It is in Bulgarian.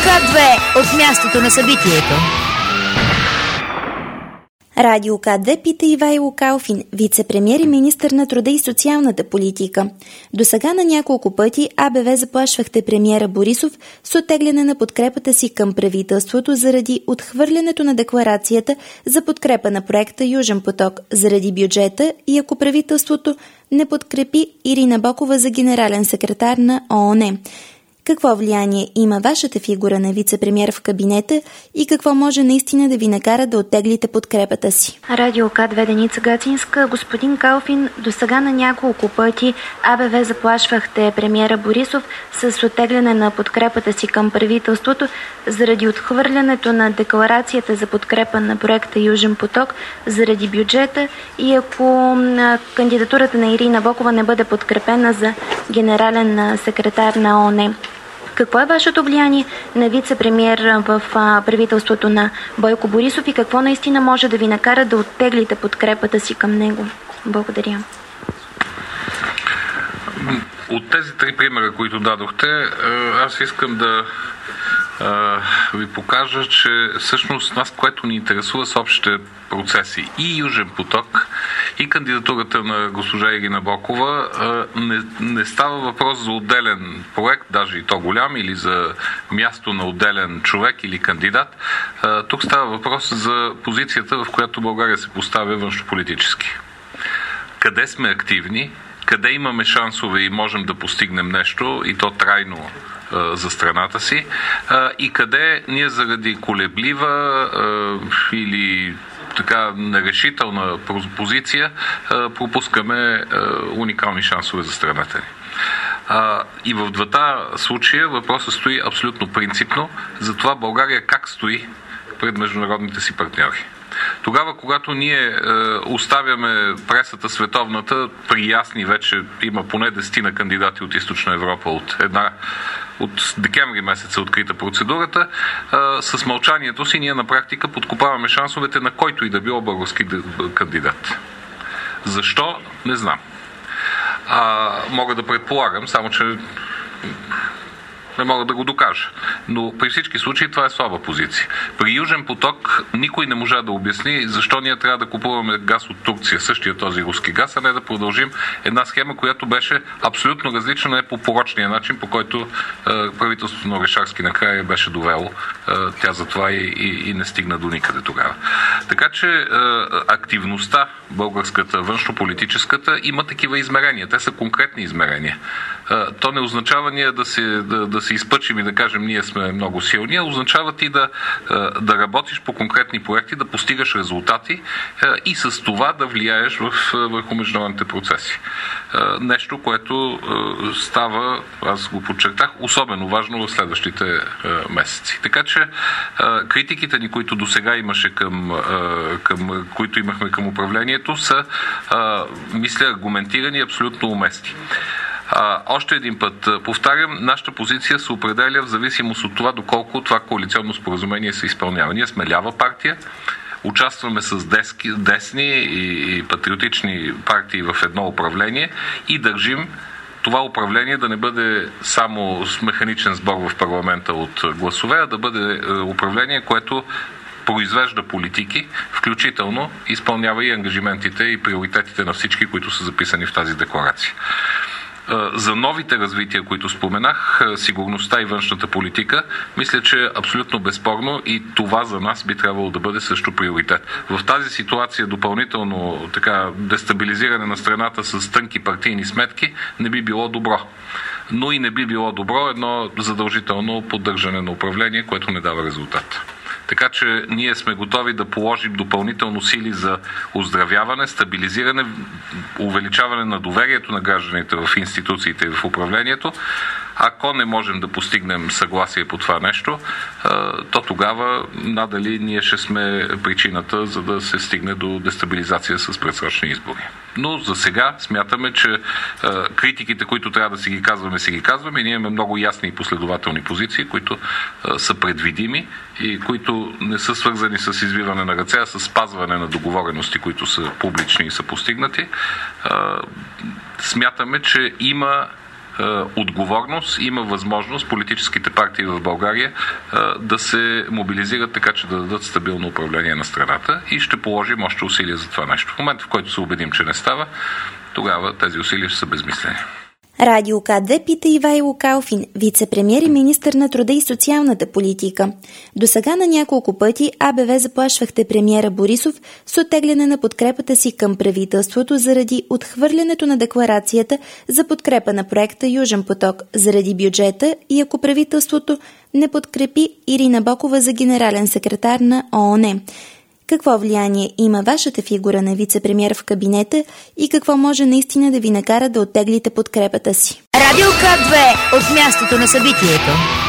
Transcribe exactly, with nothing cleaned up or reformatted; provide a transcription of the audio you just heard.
К две от мястото на събитието. Радио К две пита Ивайло Калфин, вице-премиер и министър на труда и социалната политика. До сега на няколко пъти А Б В заплашвахте премиера Борисов с оттегляне на подкрепата си към правителството заради отхвърлянето на декларацията за подкрепа на проекта Южен поток заради бюджета и ако правителството не подкрепи Ирина Бокова за генерален секретар на О О Н. Какво влияние има вашата фигура на вице-премиер в кабинета и какво може наистина да ви накара да оттеглите подкрепата си? Радио К две, Деница Гацинска. Господин Калфин, до сега на няколко пъти А Б В заплашвахте премиера Борисов с оттегляне на подкрепата си към правителството заради отхвърлянето на декларацията за подкрепа на проекта Южен поток заради бюджета и ако кандидатурата на Ирина Бокова не бъде подкрепена за генерален секретар на О О Н. Какво е вашето влияние на вице-премиер в правителството на Бойко Борисов и какво наистина може да ви накара да оттеглите подкрепата си към него? Благодаря. От тези три примера, които дадохте, аз искам да ви покажа, че всъщност нас, което ни интересува с общите процеси и Южен поток, и кандидатурата на госпожа Ирина Бокова, не, не става въпрос за отделен проект, даже и то голям, или за място на отделен човек или кандидат. Тук става въпрос за позицията, в която България се поставя външнополитически. Къде сме активни, къде имаме шансове и можем да постигнем нещо, и то трайно за страната си, и къде ние заради колеблива или така нерешителна позиция пропускаме уникални шансове за страната ни. И в двата случая въпросът стои абсолютно принципно за това България как стои пред международните си партньори. Тогава, когато ние е, оставяме пресата световната, при ясни вече има поне десетина кандидати от Източна Европа, от една от декември месеца открита процедурата, е, с мълчанието си ние на практика подкопаваме шансовете на който и да било български кандидат. Защо? Не знам. А, мога да предполагам, само че не мога да го докажа. Но при всички случаи това е слаба позиция. При Южен поток никой не можа да обясни защо ние трябва да купуваме газ от Турция, същия този руски газ, а не да продължим една схема, която беше абсолютно различна, не по порочния начин, по който е, правителството на Орешарски накрая беше довело. Е, тя затова и, и, и не стигна до никъде тогава. Така че е, активността българската, външнополитическата, има такива измерения. Те са конкретни измерения. Е, то не означава ние да се, да, да се изпъчим и да кажем ние сме много силни, а означава ти да, да работиш по конкретни проекти, да постигаш резултати и с това да влияеш в, върху международните процеси. Нещо, което става, аз го подчертах, особено важно в следващите месеци. Така че критиките ни, които досега имаше към, към които имахме към управлението, са, мисля, аргументирани и абсолютно уместни. А, още един път повтарям, нашата позиция се определя в зависимост от това доколко това коалиционно споразумение се изпълнява. Ние сме лява партия, участваме с дески, десни и, и патриотични партии в едно управление и държим това управление да не бъде само с механичен сбор в парламента от гласове, а да бъде управление, което произвежда политики, включително изпълнява и ангажиментите и приоритетите на всички, които са записани в тази декларация. За новите развития, които споменах, сигурността и външната политика, мисля, че е абсолютно безспорно и това за нас би трябвало да бъде също приоритет. В тази ситуация допълнително така дестабилизиране на страната с тънки партийни сметки не би било добро. Но и не би било добро едно задължително поддържане на управление, което не дава резултат. Така че ние сме готови да положим допълнително сили за оздравяване, стабилизиране, увеличаване на доверието на гражданите в институциите и в управлението. Ако не можем да постигнем съгласие по това нещо, то тогава надали ние ще сме причината, за да се стигне до дестабилизация с предсрочни избори. Но за сега смятаме, че критиките, които трябва да си ги казваме, си ги казваме и ние имаме много ясни и последователни позиции, които са предвидими и които не са свързани с извиване на ръце, а с спазване на договорености, които са публични и са постигнати. Смятаме, че има отговорност, има възможност политическите партии в България да се мобилизират така, че да дадат стабилно управление на страната и ще положим още усилия за това нещо. В момента, в който се убедим, че не става, тогава тези усилия ще са безмислени. Радио К две пита Ивайло Калфин, вице-премиер и министър на труда и социалната политика. До сега на няколко пъти АБВ заплашвахте премиера Борисов с оттегляне на подкрепата си към правителството заради отхвърлянето на декларацията за подкрепа на проекта Южен поток заради бюджета и ако правителството не подкрепи Ирина Бокова за генерален секретар на ООН. Какво влияние има вашата фигура на вице-премиер в кабинета и какво може наистина да ви накара да оттеглите подкрепата си? Радио К две от мястото на събитието.